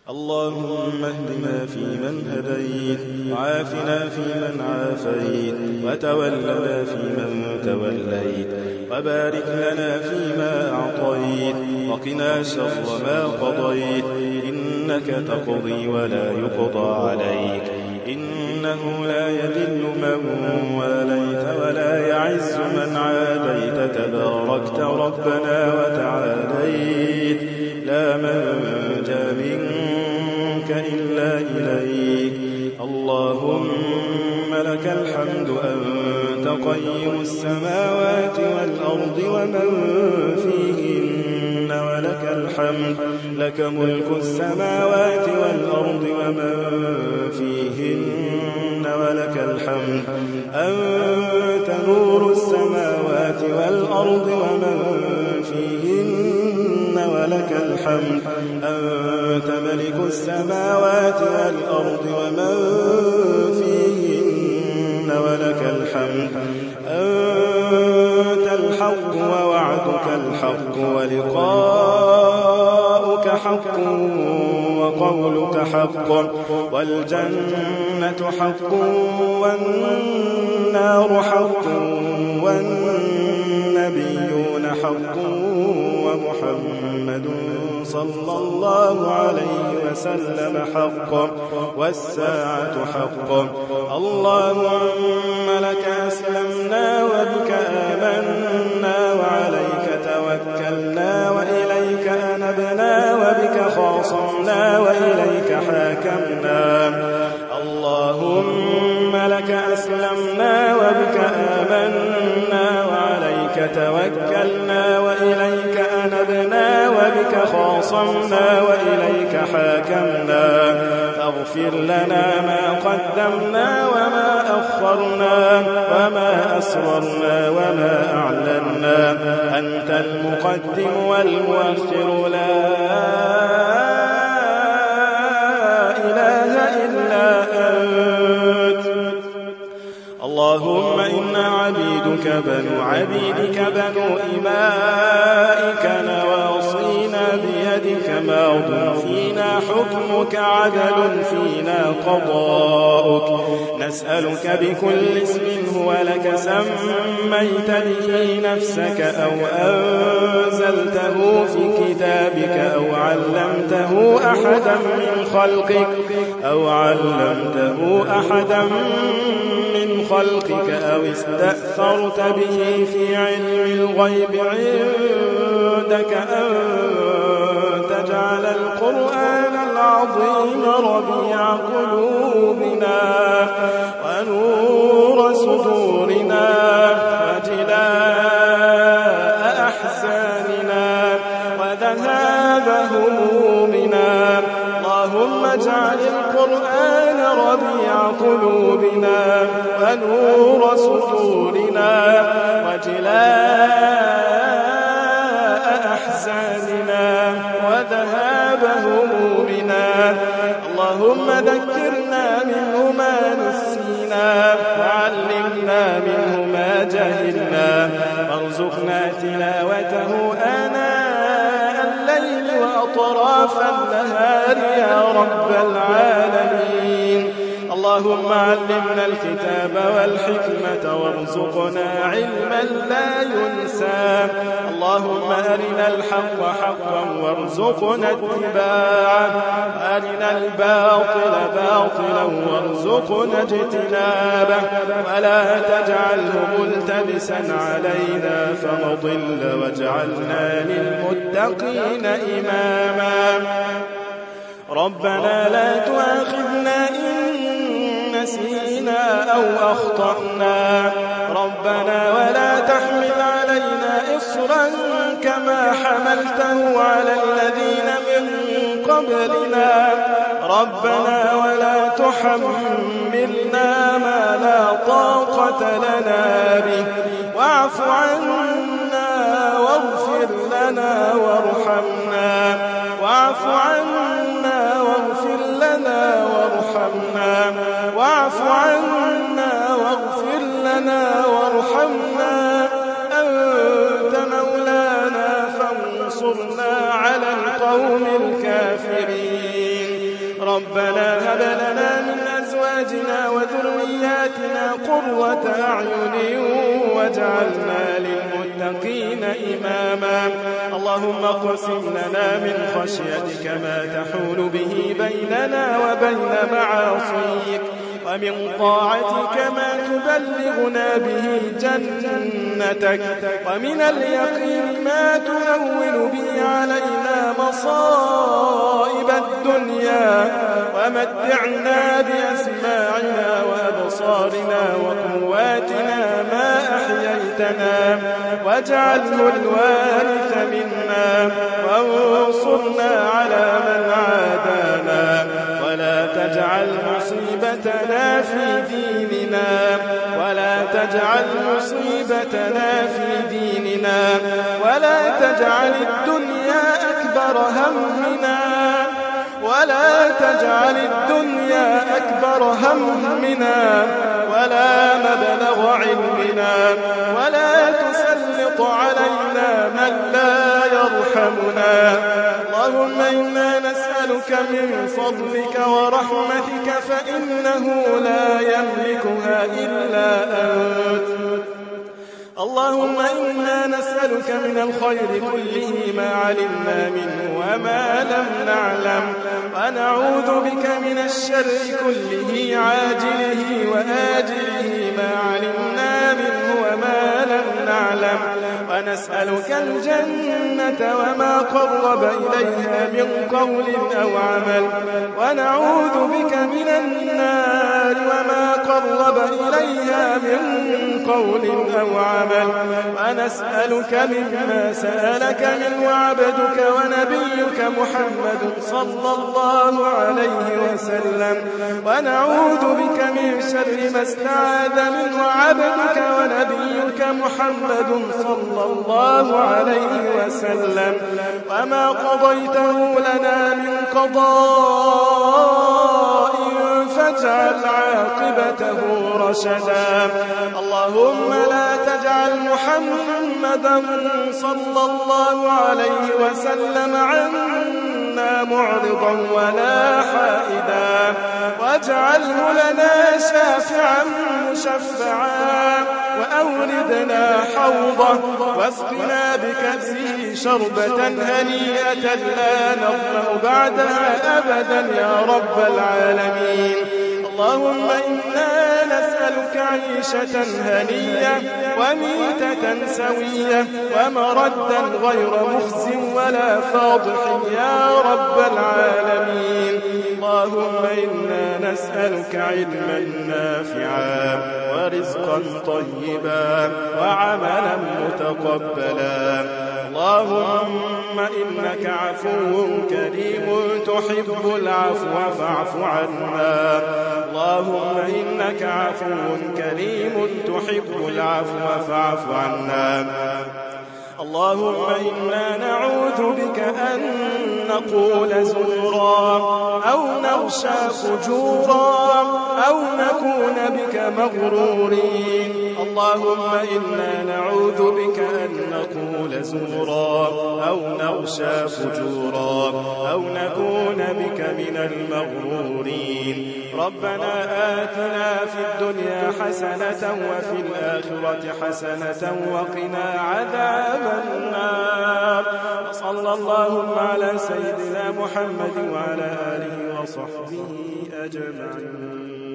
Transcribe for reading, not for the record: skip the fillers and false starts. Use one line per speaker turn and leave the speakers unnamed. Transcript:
اللهم اهدنا فيمن هديت، وعافنا فيمن عافيت، وتولنا فيمن توليت، وبارك لنا فيما أعطيت، وقنا شر ما قضيت، إنك تقضي ولا يقضى عليك، إنه لا يذل من واليت ولا يعز من عاديت، تباركت ربنا وتعاليت، لا منجا منك إلا إليك. اللهم لك الحمد أنت قيم السماوات والأرض ومن فيهن، ولك الحمد، لك ملك السماوات والأرض ومن فيهن، ولك الحمد، أنت نور السماوات والأرض ومن فيهن، ولك الحمد، أنت ملك السماوات والأرض ومن فيهن، ولك الحمد، أنت الحق ووعدك الحق ولقاؤك حق وقولك حق، والجنة حق والنار حق والنبيون حق ومحمد صلى الله عليه وسلم حق والساعة حق. اللهم لك أسلمنا وبك آمنا وعليك توكلنا وإليك أنبنا وبك خاصمنا وإليك حاكمنا. اللهم لك أسلمنا وبك آمنا وعليك توكلنا وإليك أنبنا وبك خاصمنا وإليك حاكمنا. فاغفر لنا ما قدمنا وما أخرنا وما أسررنا وما أعلنا، أنت المقدم والمؤخر، لا إله إلا أنت. اللهم إنا عبيدك بنو عبيدك بنو إمائك، نواصينا بيدك، ماض فينا حكمك، عدل فينا قضاؤك. نسألك بكل اسم هو لك سميت به نفسك أو أنزلته في كتابك أو علمته أحدا من خلقك أو استأثرت به في علم الغيب عندك أن تجعل القرآن العظيم ربيع قلوبنا ونور صدورنا وجلاء أحزاننا وذهاب همومنا. اللهم اجعل القرآن ربيع قلوبنا ونور صدورنا وجلاء أحزاننا وذهاب همومنا. اللهم ذكرنا منه ما نسينا وعلمنا منه ما جهلنا، وارزقنا تلاوته آناء الليل وأطراف النهار يا رب العالمين. اللهم علمنا الكتاب والحكمة وارزقنا علما لا ينسى. اللهم أرنا الحق حقا وارزقنا اتباعه، وأرنا الباطل باطلا وارزقنا اجتنابه، ولا تجعله ملتبسا علينا فنضل، واجعلنا للمتقين إماما. ربنا لا تؤاخذنا إن نسينا أو أخطأنا، ربنا ولا تحمل علينا إصرا كما حملته على الذين من قبلنا، ربنا ولا تحملنا ما لا طاقة لنا به، واعف عنا واغفر لنا وارحمنا، واعف عنا واغفر لنا وارحمنا، واعف عنا واغفر لنا وارحمنا. أنت مولانا فانصرنا على القوم الكافرين. ربنا هب لنا من أزواجنا وذرياتنا قرة أعين واجعلنا للمتقين إماما اللهم اقسم لنا من خشيتك ما تحول به بيننا وبين معاصيك ومن طاعتك ما تبلغنا به جنتك ومن اليقين ما تهون به علينا مصائب الدنيا ومتعنا بأسماعنا وأبصارنا وقواتنا ما أحييتنا واجعله الوارث منا وانصرنا على من عادانا ولا تجعل مصيبتنا في ديننا ولا تجعل الدنيا أكبر همنا ولا مبلغ علمنا ولا تسلط علينا من لا يرحمنا اللهم إنا نسألك من فضلك ورحمتك فإنه لا يملكها إلا أنت اللهم إنا نسألك من الخير كله ما علمنا منه وما لم نعلم ونعوذ بك من الشر كله عاجله وآجله ما علمنا منه وما لم نعلم ونسألك الجنة وما قرب إليها من قول أو عمل ونعوذ بك من النار وما قرب إليها من قول أو عمل ونسألك مما سألك منه عبدك ونبيك محمد صلى الله عليه وسلم ونعوذ بك من شر ما استعاذ منه عبدك ونبيك محمد صلى الله عليه وسلم وما قضيته لنا من قضاء فاجعل عاقبته رشدا اللهم لا تجعل محمدا صلى الله عليه وسلم عنا معرضا ولا حائدا واجعله لنا شافعا مشفعا وأوردنا حوضه واسقنا بكأسه شربة هنيئة لا نظمأ بعدها أبدا يا رب العالمين اللهم إنا نسألك عيشة هنية وميتة سوية ومردا غير مخز ولا فاضح يا رب العالمين اللهم إنا نسألك علما نافعا ورزقا طيبا وعملا متقبلا اللهم إنك عفو كريم تحب العفو فاعف عنا اللهم إنك عفو كريم تحب العفو فاعف عنا اللهم إنا نعوذ بك أن نقول زورا أو نغشى فجورا أو نكون بك مغرورين اللهم إنا نعوذ بك أن نقول زورا أو نغشى فجورا أو نكون بك من المغرورين ربنا آتنا في الدنيا حسنة وفي الآخرة حسنة وقنا عذاب النار صلى الله على سيدنا محمد وعلى آله وصحبه أجمعين.